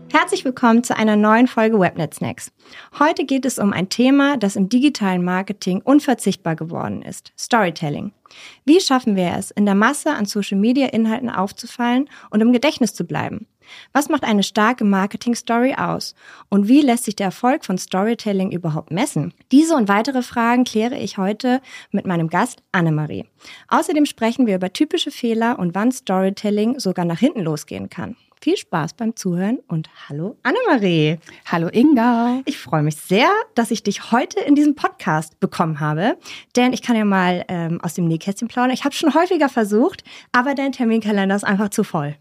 Herzlich willkommen zu einer neuen Folge Webnet Snacks. Heute geht es um ein Thema, das im digitalen Marketing unverzichtbar geworden ist: Storytelling. Wie schaffen wir es, in der Masse an Social-Media-Inhalten aufzufallen und im Gedächtnis zu bleiben? Was macht eine starke Marketing-Story aus? Und wie lässt sich der Erfolg von Storytelling überhaupt messen? Diese und weitere Fragen kläre ich heute mit meinem Gast Annemarie. Außerdem sprechen wir über typische Fehler und wann Storytelling sogar nach hinten losgehen kann. Viel Spaß beim Zuhören und hallo Annemarie. Hallo Inga. Ich freue mich sehr, dass ich dich heute in diesem Podcast bekommen habe, denn ich kann ja mal aus dem Nähkästchen plaudern. Ich habe es schon häufiger versucht, aber dein Terminkalender ist einfach zu voll.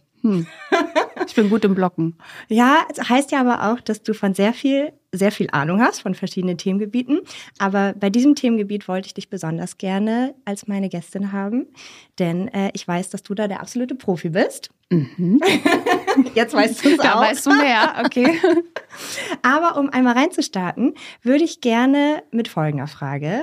Ich bin gut im Blocken. Ja, heißt ja aber auch, dass du von sehr viel Ahnung hast von verschiedenen Themengebieten. Aber bei diesem Themengebiet wollte ich dich besonders gerne als meine Gästin haben, denn ich weiß, dass du da der absolute Profi bist. Mhm. Jetzt weißt du es auch. Da weißt du mehr, okay. Aber um einmal reinzustarten, würde ich gerne mit folgender Frage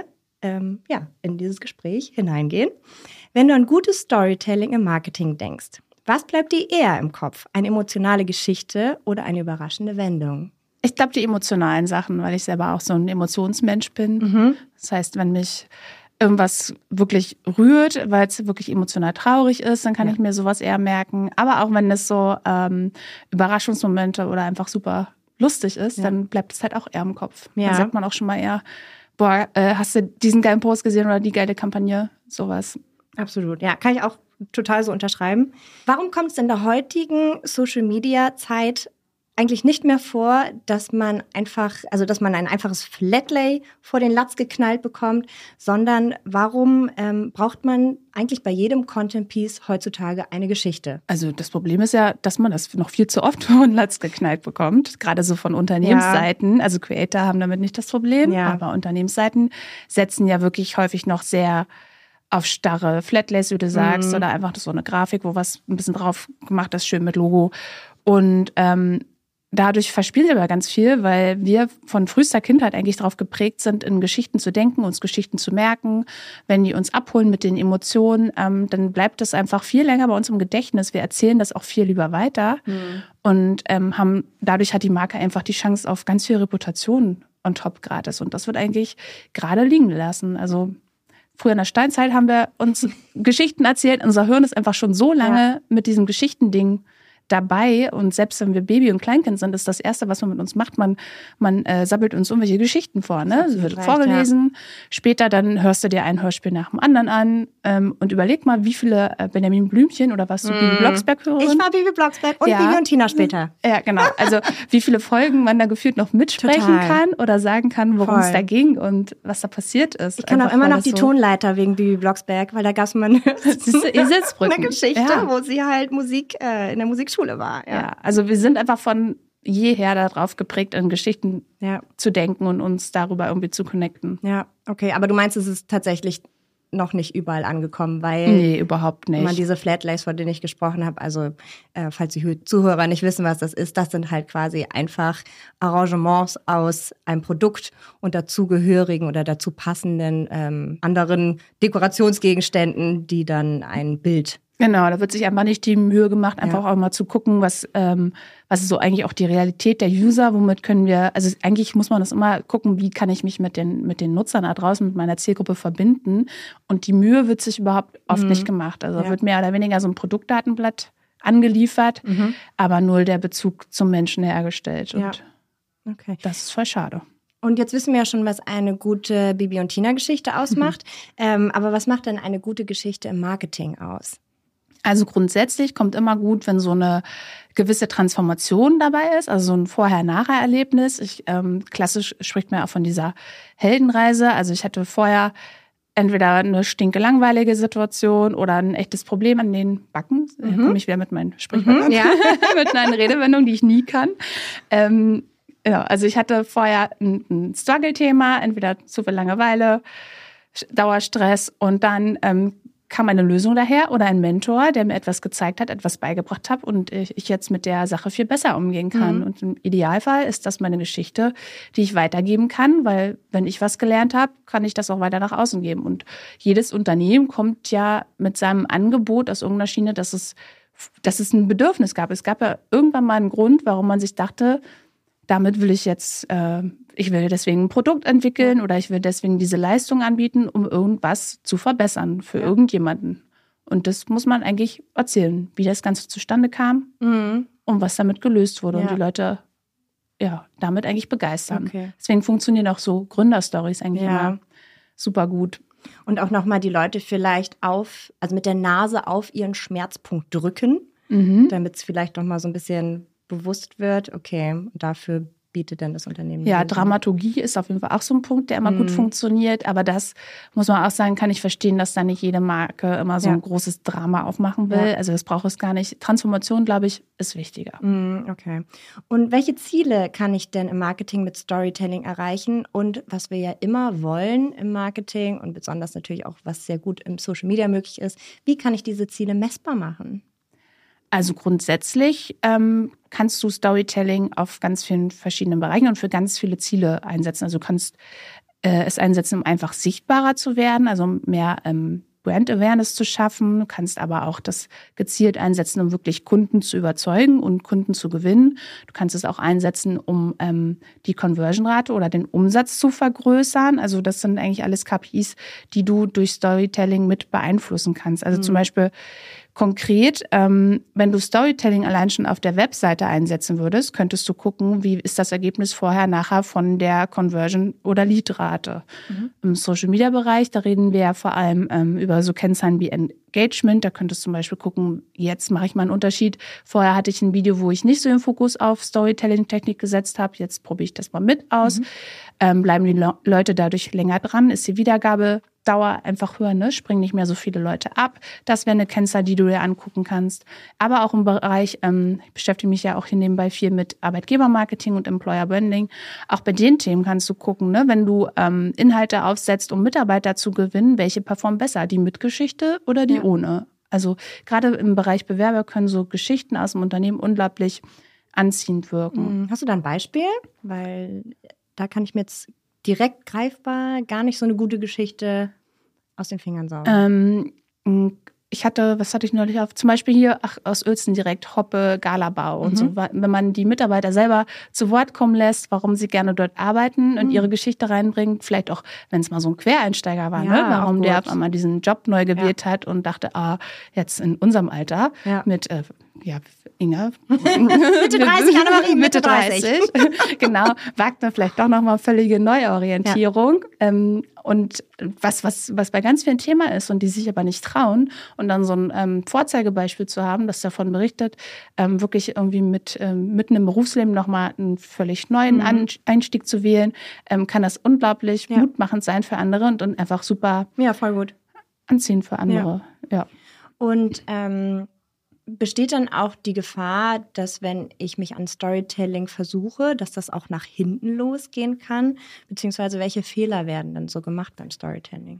in dieses Gespräch hineingehen. Wenn du an gutes Storytelling im Marketing denkst, was bleibt dir eher im Kopf? Eine emotionale Geschichte oder eine überraschende Wendung? Ich glaube, die emotionalen Sachen, weil ich selber auch so ein Emotionsmensch bin. Mhm. Das heißt, wenn mich irgendwas wirklich rührt, weil es wirklich emotional traurig ist, dann kann ich mir sowas eher merken. Aber auch wenn es so Überraschungsmomente oder einfach super lustig ist, dann bleibt es halt auch eher im Kopf. Ja. Dann sagt man auch schon mal eher, boah, hast du diesen geilen Post gesehen oder die geile Kampagne? Sowas. Absolut, ja, kann ich auch total so unterschreiben. Warum kommt es in der heutigen Social-Media-Zeit eigentlich nicht mehr vor, dass man ein einfaches Flatlay vor den Latz geknallt bekommt, sondern warum braucht man eigentlich bei jedem Content-Piece heutzutage eine Geschichte? Also das Problem ist ja, dass man das noch viel zu oft vor den Latz geknallt bekommt, gerade so von Unternehmensseiten. Also Creator haben damit nicht das Problem, aber Unternehmensseiten setzen ja wirklich häufig noch sehr auf starre Flatlays, wie du sagst, oder einfach so eine Grafik, wo was ein bisschen drauf gemacht ist, schön mit Logo. Und dadurch verspielen wir aber ganz viel, weil wir von frühester Kindheit eigentlich darauf geprägt sind, in Geschichten zu denken, uns Geschichten zu merken. Wenn die uns abholen mit den Emotionen, dann bleibt das einfach viel länger bei uns im Gedächtnis. Wir erzählen das auch viel lieber weiter und dadurch hat die Marke einfach die Chance auf ganz viel Reputation on top gratis. Und das wird eigentlich gerade liegen gelassen. Also früher in der Steinzeit haben wir uns Geschichten erzählt. Unser Hirn ist einfach schon so lange mit diesem Geschichtending dabei. Und selbst wenn wir Baby und Kleinkind sind, ist das Erste, was man mit uns macht, man sabbelt uns irgendwelche Geschichten vor. Ne? Es wird vorgelesen. Später dann hörst du dir ein Hörspiel nach dem anderen an und überleg mal, wie viele Benjamin Blümchen oder was du Bibi Blocksberg-Hörerin? Ich war Bibi Blocksberg und Bibi und Tina später. Ja, genau. Also wie viele Folgen man da gefühlt noch mitsprechen kann oder sagen kann, worum es da ging und was da passiert ist. Ich kann auch immer noch die Tonleiter wegen Bibi Blocksberg, weil da gab es mal eine Geschichte, wo sie halt in der Musikschule war. Ja, also wir sind einfach von jeher darauf geprägt, in Geschichten zu denken und uns darüber irgendwie zu connecten. Ja, okay, aber du meinst, es ist tatsächlich noch nicht überall angekommen, weil nee, überhaupt nicht. Man diese Flatlays, von denen ich gesprochen habe, also falls die Zuhörer nicht wissen, was das sind halt quasi einfach Arrangements aus einem Produkt und dazugehörigen oder dazu passenden anderen Dekorationsgegenständen, die dann ein Bild. Genau, da wird sich einfach nicht die Mühe gemacht, einfach auch mal zu gucken, was ist so eigentlich auch die Realität der User, womit können wir, also eigentlich muss man das immer gucken, wie kann ich mich mit den Nutzern da draußen, mit meiner Zielgruppe verbinden, und die Mühe wird sich überhaupt oft nicht gemacht. Also wird mehr oder weniger so ein Produktdatenblatt angeliefert, aber null der Bezug zum Menschen hergestellt, und das ist voll schade. Und jetzt wissen wir ja schon, was eine gute Bibi und Tina-Geschichte ausmacht, aber was macht denn eine gute Geschichte im Marketing aus? Also grundsätzlich kommt immer gut, wenn so eine gewisse Transformation dabei ist, also so ein Vorher-Nachher-Erlebnis. Klassisch spricht man auch von dieser Heldenreise. Also ich hatte vorher entweder eine stinkelangweilige Situation oder ein echtes Problem an den Backen. Da komme ich wieder mit meinen Sprichwörtern, mit meinen Redewendungen, die ich nie kann. Also ich hatte vorher ein Struggle-Thema, entweder zu viel Langeweile, Dauerstress, und dann kam eine Lösung daher oder ein Mentor, der mir etwas gezeigt hat, etwas beigebracht hat und ich jetzt mit der Sache viel besser umgehen kann. Und im Idealfall ist das meine Geschichte, die ich weitergeben kann, weil wenn ich was gelernt habe, kann ich das auch weiter nach außen geben. Und jedes Unternehmen kommt ja mit seinem Angebot aus irgendeiner Schiene, dass es dass es ein Bedürfnis gab. Es gab ja irgendwann mal einen Grund, warum man sich dachte, damit will ich jetzt, ich will deswegen ein Produkt entwickeln oder ich will deswegen diese Leistung anbieten, um irgendwas zu verbessern für irgendjemanden. Und das muss man eigentlich erzählen, wie das Ganze zustande kam und was damit gelöst wurde und die Leute damit eigentlich begeistern. Okay. Deswegen funktionieren auch so Gründerstories eigentlich immer super gut. Und auch nochmal die Leute vielleicht also mit der Nase auf ihren Schmerzpunkt drücken, damit es vielleicht nochmal so ein bisschen bewusst wird, okay, und dafür bietet dann das Unternehmen. Ja, Dramaturgie ist auf jeden Fall auch so ein Punkt, der immer gut funktioniert. Aber das muss man auch sagen, kann ich verstehen, dass da nicht jede Marke immer so ein großes Drama aufmachen will. Ja. Also das braucht es gar nicht. Transformation, glaube ich, ist wichtiger. Okay. Und welche Ziele kann ich denn im Marketing mit Storytelling erreichen? Und was wir ja immer wollen im Marketing und besonders natürlich auch, was sehr gut im Social Media möglich ist, wie kann ich diese Ziele messbar machen? Also grundsätzlich kannst du Storytelling auf ganz vielen verschiedenen Bereichen und für ganz viele Ziele einsetzen. Also du kannst es einsetzen, um einfach sichtbarer zu werden, also mehr Brand Awareness zu schaffen. Du kannst aber auch das gezielt einsetzen, um wirklich Kunden zu überzeugen und Kunden zu gewinnen. Du kannst es auch einsetzen, um die Conversion-Rate oder den Umsatz zu vergrößern. Also das sind eigentlich alles KPIs, die du durch Storytelling mit beeinflussen kannst. Also zum Beispiel konkret, wenn du Storytelling allein schon auf der Webseite einsetzen würdest, könntest du gucken, wie ist das Ergebnis vorher, nachher von der Conversion- oder Lead-Rate. Im Social-Media-Bereich, da reden wir ja vor allem über so Kennzahlen wie Engagement. Da könntest du zum Beispiel gucken, jetzt mache ich mal einen Unterschied. Vorher hatte ich ein Video, wo ich nicht so den Fokus auf Storytelling-Technik gesetzt habe. Jetzt probiere ich das mal mit aus. Bleiben die Leute dadurch länger dran? Ist die Wiedergabedauer einfach höher, ne? Springen nicht mehr so viele Leute ab. Das wäre eine Kennzahl, die du dir angucken kannst. Aber auch im Bereich, ich beschäftige mich ja auch hier nebenbei viel mit Arbeitgebermarketing und Employer Branding. Auch bei den Themen kannst du gucken, ne? Wenn du Inhalte aufsetzt, um Mitarbeiter zu gewinnen, welche performen besser? Die mit Geschichte oder die ohne? Also gerade im Bereich Bewerber können so Geschichten aus dem Unternehmen unglaublich anziehend wirken. Hast du da ein Beispiel? Weil da kann ich mir jetzt direkt greifbar gar nicht so eine gute Geschichte aus den Fingern saugen. Was hatte ich neulich auf? Zum Beispiel hier aus Uelzen direkt Hoppe, Galabau und so. Wenn man die Mitarbeiter selber zu Wort kommen lässt, warum sie gerne dort arbeiten und ihre Geschichte reinbringt, vielleicht auch, wenn es mal so ein Quereinsteiger war, ne? Warum der auf einmal diesen Job neu gewählt hat und dachte, jetzt in unserem Alter mit Inga. Mitte 30, Annemarie, Mitte 30. Genau, wagt man vielleicht doch nochmal völlige Neuorientierung. Und was bei ganz vielen Thema ist und die sich aber nicht trauen und dann so ein Vorzeigebeispiel zu haben, das davon berichtet, wirklich irgendwie mitten im Berufsleben nochmal einen völlig neuen Einstieg zu wählen, kann das unglaublich mutmachend sein für andere und einfach super voll gut anziehend für andere. Ja. Und besteht dann auch die Gefahr, dass wenn ich mich an Storytelling versuche, dass das auch nach hinten losgehen kann? Beziehungsweise welche Fehler werden dann so gemacht beim Storytelling?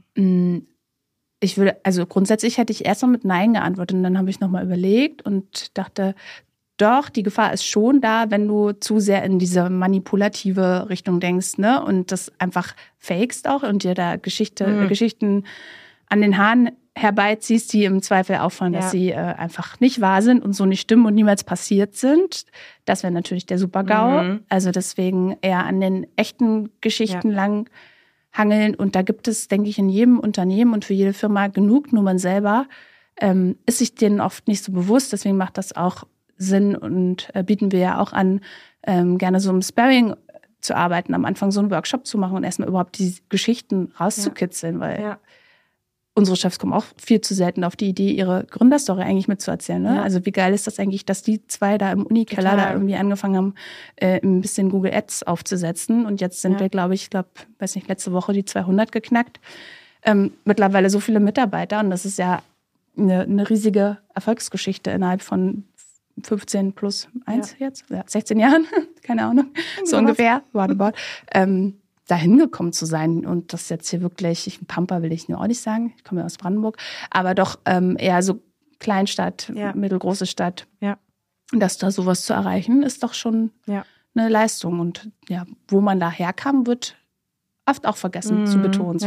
Grundsätzlich hätte ich erst mal mit Nein geantwortet und dann habe ich nochmal überlegt und dachte, doch, die Gefahr ist schon da, wenn du zu sehr in diese manipulative Richtung denkst, ne? Und das einfach fakest auch und dir da Geschichten an den Haaren herbeiziehst, die im Zweifel auffallen, dass sie einfach nicht wahr sind und so nicht stimmen und niemals passiert sind. Das wäre natürlich der Super-GAU. Also deswegen eher an den echten Geschichten lang hangeln. Und da gibt es, denke ich, in jedem Unternehmen und für jede Firma genug. Nur man selber ist sich denen oft nicht so bewusst. Deswegen macht das auch Sinn und bieten wir ja auch an, gerne so im Sparring zu arbeiten, am Anfang so einen Workshop zu machen und erstmal überhaupt die Geschichten rauszukitzeln, weil unsere Chefs kommen auch viel zu selten auf die Idee, ihre Gründerstory eigentlich mitzuerzählen. Ne? Wie geil ist das eigentlich, dass die zwei da im Unikeller da irgendwie angefangen haben, ein bisschen Google Ads aufzusetzen. Und jetzt sind wir, letzte Woche die 200 geknackt. Mittlerweile so viele Mitarbeiter. Und das ist ja eine riesige Erfolgsgeschichte innerhalb von 15 plus 1 jetzt, 16 Jahren, keine Ahnung, so ungefähr, roundabout. Da hingekommen zu sein und das jetzt hier wirklich, Pampa will ich nur auch nicht sagen, ich komme ja aus Brandenburg, aber doch eher so Kleinstadt, mittelgroße Stadt. Ja. Dass da sowas zu erreichen, ist doch schon eine Leistung. Und wo man da herkam, wird oft auch vergessen zu betonen. So.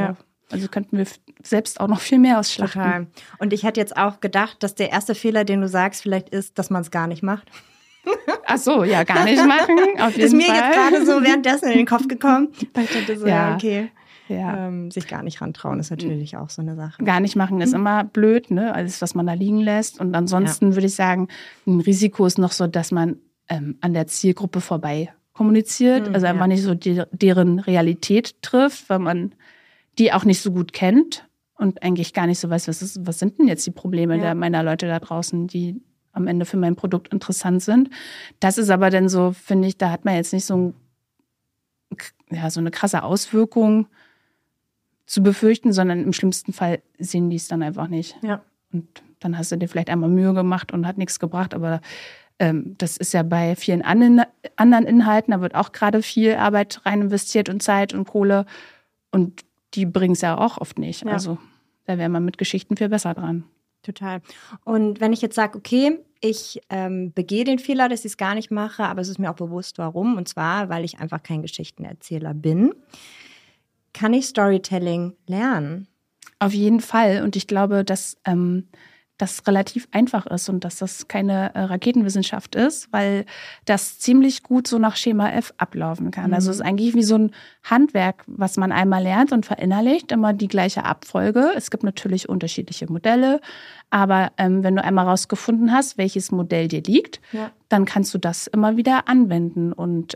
Also könnten wir selbst auch noch viel mehr ausschlachten. Total. Und ich hätte jetzt auch gedacht, dass der erste Fehler, den du sagst, vielleicht ist, dass man es gar nicht macht. Ach so, ja, gar nicht machen, auf jeden Fall. Ist mir jetzt gerade so währenddessen in den Kopf gekommen. Weil ich dachte so, ja okay. Ja. Sich gar nicht rantrauen ist natürlich auch so eine Sache. Gar nicht machen ist immer blöd, ne? Alles, was man da liegen lässt. Und ansonsten würde ich sagen, ein Risiko ist noch so, dass man an der Zielgruppe vorbei kommuniziert. Also einfach nicht so deren Realität trifft, weil man die auch nicht so gut kennt und eigentlich gar nicht so weiß, was sind denn jetzt die Probleme meiner Leute da draußen, die am Ende für mein Produkt interessant sind. Das ist aber dann so, finde ich, da hat man jetzt nicht so eine krasse Auswirkung zu befürchten, sondern im schlimmsten Fall sehen die es dann einfach nicht. Ja. Und dann hast du dir vielleicht einmal Mühe gemacht und hat nichts gebracht, aber das ist ja bei vielen anderen Inhalten, da wird auch gerade viel Arbeit rein investiert und Zeit und Kohle und die bringen es ja auch oft nicht. Ja. Also da wäre man mit Geschichten viel besser dran. Total. Und wenn ich jetzt sage, okay, ich begehe den Fehler, dass ich es gar nicht mache, aber es ist mir auch bewusst, warum. Und zwar, weil ich einfach kein Geschichtenerzähler bin. Kann ich Storytelling lernen? Auf jeden Fall. Und ich glaube, dass das relativ einfach ist und dass das keine Raketenwissenschaft ist, weil das ziemlich gut so nach Schema F ablaufen kann. Also es ist eigentlich wie so ein Handwerk, was man einmal lernt und verinnerlicht, immer die gleiche Abfolge. Es gibt natürlich unterschiedliche Modelle, aber wenn du einmal rausgefunden hast, welches Modell dir liegt, dann kannst du das immer wieder anwenden. Und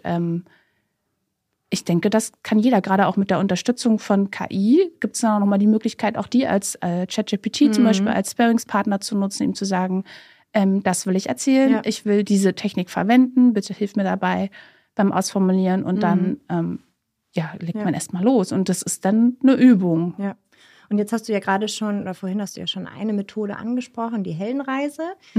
ich denke, das kann jeder, gerade auch mit der Unterstützung von KI, gibt es dann auch nochmal die Möglichkeit, auch die als ChatGPT zum Beispiel als Sparringspartner zu nutzen, ihm zu sagen, das will ich erzählen, ich will diese Technik verwenden, bitte hilf mir dabei beim Ausformulieren und dann legt man erstmal los und das ist dann eine Übung. Ja. Und jetzt hast du ja gerade schon, oder vorhin hast du ja schon eine Methode angesprochen, die Heldenreise.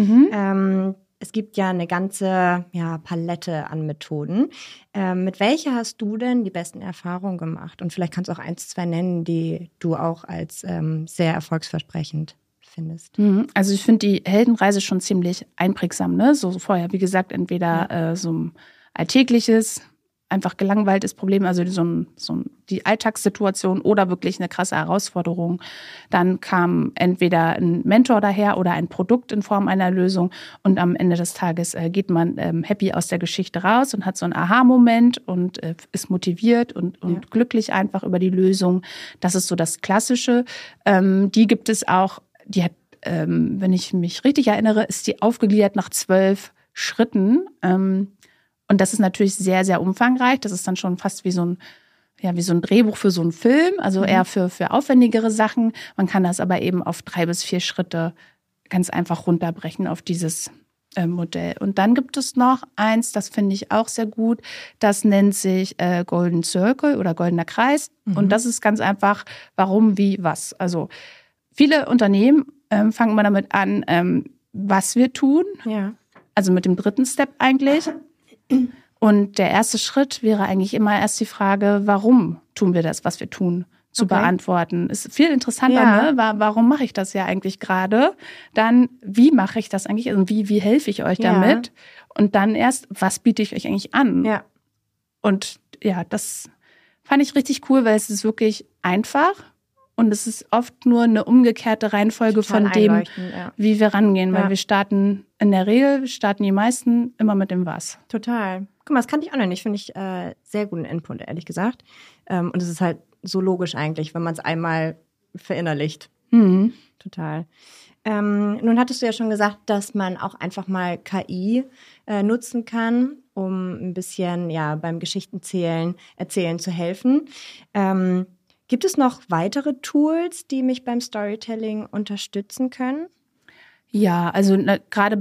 Es gibt ja eine ganze Palette an Methoden. Mit welcher hast du denn die besten Erfahrungen gemacht? Und vielleicht kannst du auch 1, 2 nennen, die du auch als sehr erfolgsversprechend findest. Also ich finde die Heldenreise schon ziemlich einprägsam. Ne? So vorher, wie gesagt, entweder so ein alltägliches, einfach gelangweiltes Problem, also die Alltagssituation oder wirklich eine krasse Herausforderung. Dann kam entweder ein Mentor daher oder ein Produkt in Form einer Lösung und am Ende des Tages geht man happy aus der Geschichte raus und hat so einen Aha-Moment und ist motiviert und glücklich einfach über die Lösung. Das ist so das Klassische. Die gibt es auch, die hat, wenn ich mich richtig erinnere, ist die aufgegliedert nach 12 Schritten. Und das ist natürlich sehr, sehr umfangreich. Das ist dann schon fast wie so ein Drehbuch für so einen Film, also eher für aufwendigere Sachen. Man kann das aber eben auf 3 bis 4 Schritte ganz einfach runterbrechen auf dieses Modell. Und dann gibt es noch eins, das finde ich auch sehr gut. Das nennt sich Golden Circle oder Goldener Kreis. Und das ist ganz einfach, warum, wie, was. Also viele Unternehmen fangen immer damit an, was wir tun. Ja. Also mit dem 3. Step eigentlich. Und der erste Schritt wäre eigentlich immer erst die Frage, warum tun wir das, was wir tun, zu beantworten. Ist viel interessanter, ne? Warum mache ich das ja eigentlich gerade? Dann, wie mache ich das eigentlich? Also wie helfe ich euch damit? Und dann erst, was biete ich euch eigentlich an? Ja. Und das fand ich richtig cool, weil es ist wirklich einfach. Und es ist oft nur eine umgekehrte Reihenfolge von dem, wie wir rangehen. Weil wir starten die meisten immer mit dem Was. Total. Guck mal, das kannte ich auch noch nicht. Finde ich sehr guten Input, ehrlich gesagt. Und es ist halt so logisch eigentlich, wenn man es einmal verinnerlicht. Total. Nun hattest du ja schon gesagt, dass man auch einfach mal KI nutzen kann, um ein bisschen beim Erzählen zu helfen. Gibt es noch weitere Tools, die mich beim Storytelling unterstützen können? Ja, also gerade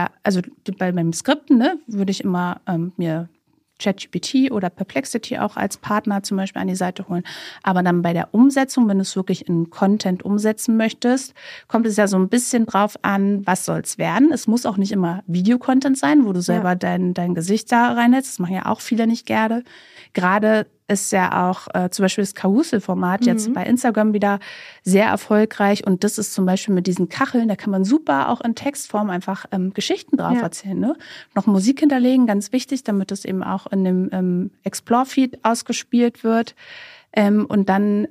beim Skripten, würde ich immer mir ChatGPT oder Perplexity auch als Partner zum Beispiel an die Seite holen. Aber dann bei der Umsetzung, wenn du es wirklich in Content umsetzen möchtest, kommt es ja so ein bisschen drauf an, was soll es werden. Es muss auch nicht immer Videocontent sein, wo du selber dein Gesicht da reinhältst. Das machen ja auch viele nicht gerne. Gerade ist ja auch zum Beispiel das Karussell-Format jetzt bei Instagram wieder sehr erfolgreich. Und das ist zum Beispiel mit diesen Kacheln, da kann man super auch in Textform einfach Geschichten drauf erzählen. Ne? Noch Musik hinterlegen, ganz wichtig, damit es eben auch in dem Explore-Feed ausgespielt wird. Und dann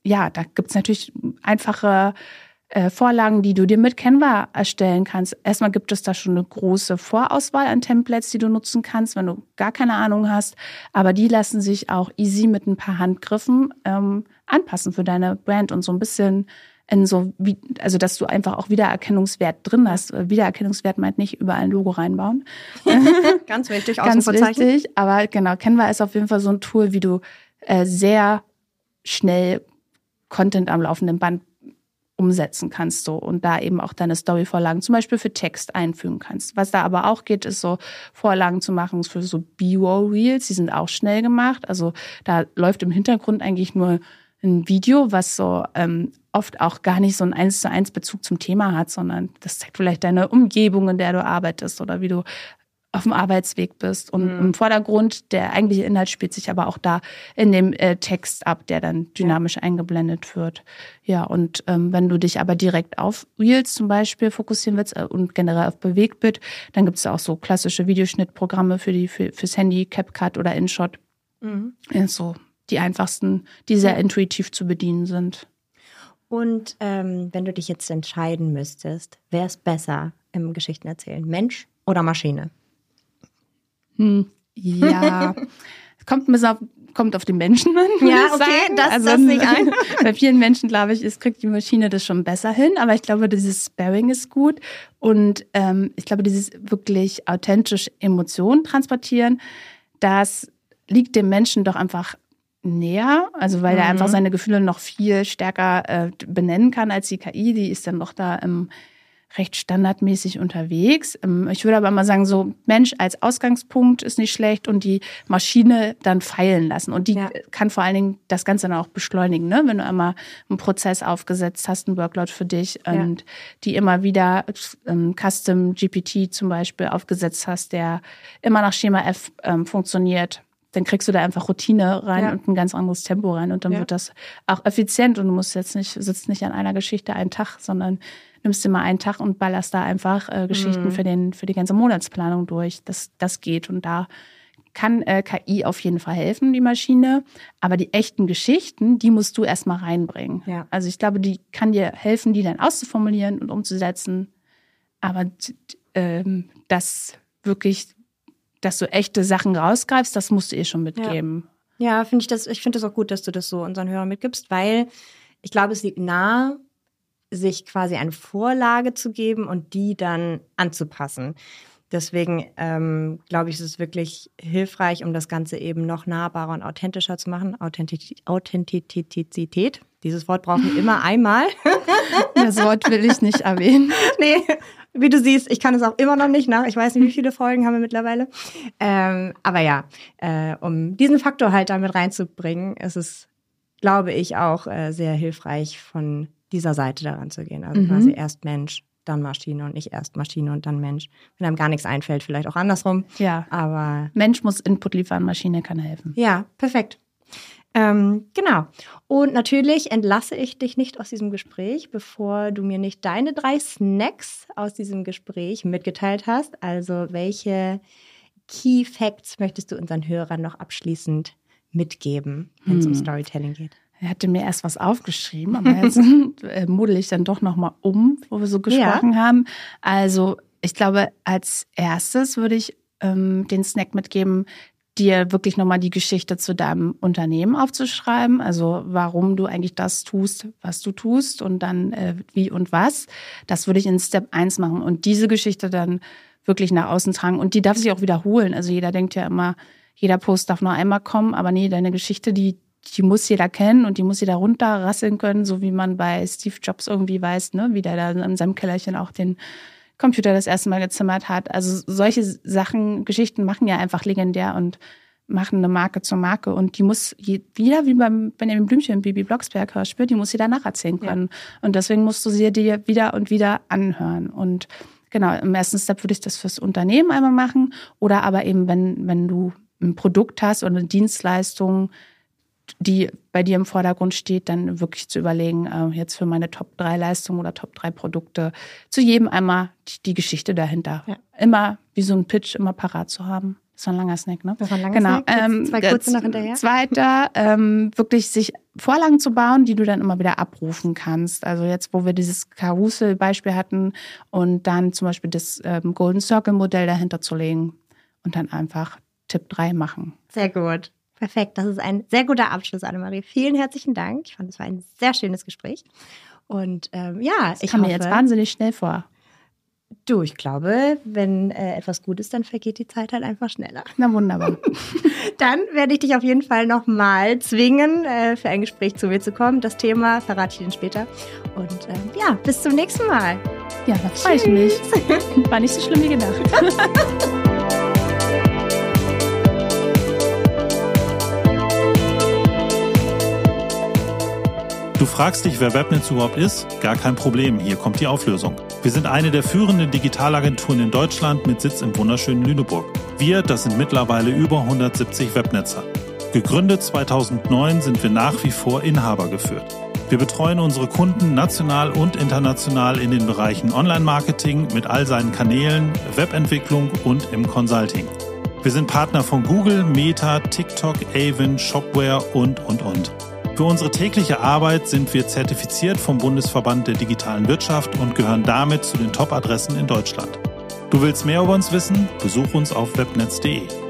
da gibt's natürlich einfache Vorlagen, die du dir mit Canva erstellen kannst. Erstmal gibt es da schon eine große Vorauswahl an Templates, die du nutzen kannst, wenn du gar keine Ahnung hast. Aber die lassen sich auch easy mit ein paar Handgriffen anpassen für deine Brand und so ein bisschen also dass du einfach auch Wiedererkennungswert drin hast. Wiedererkennungswert meint nicht überall ein Logo reinbauen. Ganz wichtig, ganz wichtig. Aber genau, Canva ist auf jeden Fall so ein Tool, wie du sehr schnell Content am laufenden Band umsetzen kannst so und da eben auch deine Story-Vorlagen zum Beispiel für Text einfügen kannst. Was da aber auch geht, ist so Vorlagen zu machen für so B-Roll-Reels, die sind auch schnell gemacht. Also da läuft im Hintergrund eigentlich nur ein Video, was so oft auch gar nicht so einen 1:1 Bezug zum Thema hat, sondern das zeigt vielleicht deine Umgebung, in der du arbeitest oder wie du auf dem Arbeitsweg bist. Und im Vordergrund, der eigentliche Inhalt spielt sich aber auch da in dem Text ab, der dann dynamisch eingeblendet wird. Ja, und wenn du dich aber direkt auf Reels zum Beispiel fokussieren willst und generell auf Bewegtbild, dann gibt es auch so klassische Videoschnittprogramme fürs Handy, CapCut oder InShot. Ja, so die einfachsten, die sehr intuitiv zu bedienen sind. Und wenn du dich jetzt entscheiden müsstest, wer ist besser im Geschichten erzählen, Mensch oder Maschine? Ja, es kommt auf den Menschen an. Ja, okay, das sehe ich ein. Bei vielen Menschen, glaube ich, kriegt die Maschine das schon besser hin, aber ich glaube, dieses Sparring ist gut und ich glaube, dieses wirklich authentisch Emotionen transportieren, das liegt dem Menschen doch einfach näher, also weil er einfach seine Gefühle noch viel stärker benennen kann als die KI, die ist dann noch da recht standardmäßig unterwegs. Ich würde aber mal sagen, so Mensch als Ausgangspunkt ist nicht schlecht und die Maschine dann feilen lassen. Und die kann vor allen Dingen das Ganze dann auch beschleunigen, ne? Wenn du einmal einen Prozess aufgesetzt hast, einen Workload für dich und die immer wieder Custom GPT zum Beispiel aufgesetzt hast, der immer nach Schema F funktioniert, dann kriegst du da einfach Routine rein und ein ganz anderes Tempo rein und dann wird das auch effizient und du sitzt nicht an einer Geschichte einen Tag, sondern nimmst dir mal einen Tag und ballerst da einfach Geschichten für die ganze Monatsplanung durch. Das geht und da kann KI auf jeden Fall helfen, die Maschine, aber die echten Geschichten, die musst du erstmal reinbringen. Ja. Also ich glaube, die kann dir helfen, die dann auszuformulieren und umzusetzen, aber dass du echte Sachen rausgreifst, das musst du ihr schon mitgeben. Ja, ich finde das auch gut, dass du das so unseren Hörern mitgibst, weil ich glaube, es liegt nahe, sich quasi eine Vorlage zu geben und die dann anzupassen. Deswegen glaube ich, ist es wirklich hilfreich, um das Ganze eben noch nahbarer und authentischer zu machen. Authentizität, dieses Wort brauchen wir immer einmal. Das Wort will ich nicht erwähnen. Nee, wie du siehst, ich kann es auch immer noch nicht nach. Ich weiß nicht, wie viele Folgen haben wir mittlerweile. Aber ja, um diesen Faktor halt damit reinzubringen, ist es, glaube ich, auch sehr hilfreich, von dieser Seite daran zu gehen. Also quasi erst Mensch, dann Maschine und nicht erst Maschine und dann Mensch. Wenn einem gar nichts einfällt, vielleicht auch andersrum. Ja, aber Mensch muss Input liefern, Maschine kann helfen. Ja, perfekt. Genau. Und natürlich entlasse ich dich nicht aus diesem Gespräch, bevor du mir nicht deine 3 Snacks aus diesem Gespräch mitgeteilt hast. Also welche Key Facts möchtest du unseren Hörern noch abschließend mitgeben, wenn es um Storytelling geht? Er hatte mir erst was aufgeschrieben, aber jetzt model ich dann doch nochmal um, wo wir so gesprochen haben. Also ich glaube, als erstes würde ich den Snack mitgeben, dir wirklich nochmal die Geschichte zu deinem Unternehmen aufzuschreiben. Also warum du eigentlich das tust, was du tust und dann wie und was. Das würde ich in Step 1 machen und diese Geschichte dann wirklich nach außen tragen. Und die darf sich auch wiederholen. Also jeder denkt ja immer, jeder Post darf nur einmal kommen, aber nee, deine Geschichte, die muss jeder kennen und die muss jeder runterrasseln können, so wie man bei Steve Jobs irgendwie weiß, ne, wie der da in seinem Kellerchen auch den Computer das erste Mal gezimmert hat. Also solche Sachen, Geschichten machen ja einfach legendär und machen eine Marke zur Marke. Und die muss wieder, wie beim Benjamin Blümchen, Bibi Blocksberg Hörspiel, die muss jeder nacherzählen können. Ja. Und deswegen musst du sie dir wieder und wieder anhören. Und genau, im ersten Step würde ich das fürs Unternehmen einmal machen. Oder aber eben, wenn du ein Produkt hast oder eine Dienstleistung, die bei dir im Vordergrund steht, dann wirklich zu überlegen, jetzt für meine Top 3 Leistungen oder Top 3 Produkte, zu jedem einmal die Geschichte dahinter. Ja. Immer wie so ein Pitch, immer parat zu haben. Das war ein langer Snack, ne? Das war ein langer Snack. Zwei kurze noch hinterher. Zweiter, wirklich sich Vorlagen zu bauen, die du dann immer wieder abrufen kannst. Also jetzt, wo wir dieses Karussell-Beispiel hatten und dann zum Beispiel das Golden Circle-Modell dahinter zu legen und dann einfach Tipp 3 machen. Sehr gut. Perfekt. Das ist ein sehr guter Abschluss, Annemarie. Vielen herzlichen Dank. Ich fand, es war ein sehr schönes Gespräch. Und ich kam mir jetzt wahnsinnig schnell vor. Du, ich glaube, wenn etwas gut ist, dann vergeht die Zeit halt einfach schneller. Na wunderbar. Dann werde ich dich auf jeden Fall nochmal zwingen, für ein Gespräch zu mir zu kommen. Das Thema verrate ich Ihnen später. Und bis zum nächsten Mal. Ja, da freue ich mich. War nicht so schlimm wie gedacht. Du fragst dich, wer Webnetz überhaupt ist? Gar kein Problem, hier kommt die Auflösung. Wir sind eine der führenden Digitalagenturen in Deutschland mit Sitz im wunderschönen Lüneburg. Wir, das sind mittlerweile über 170 Webnetzer. Gegründet 2009 sind wir nach wie vor Inhaber geführt. Wir betreuen unsere Kunden national und international in den Bereichen Online-Marketing mit all seinen Kanälen, Webentwicklung und im Consulting. Wir sind Partner von Google, Meta, TikTok, Avon, Shopware und. Für unsere tägliche Arbeit sind wir zertifiziert vom Bundesverband der digitalen Wirtschaft und gehören damit zu den Top-Adressen in Deutschland. Du willst mehr über uns wissen? Besuch uns auf webnetz.de.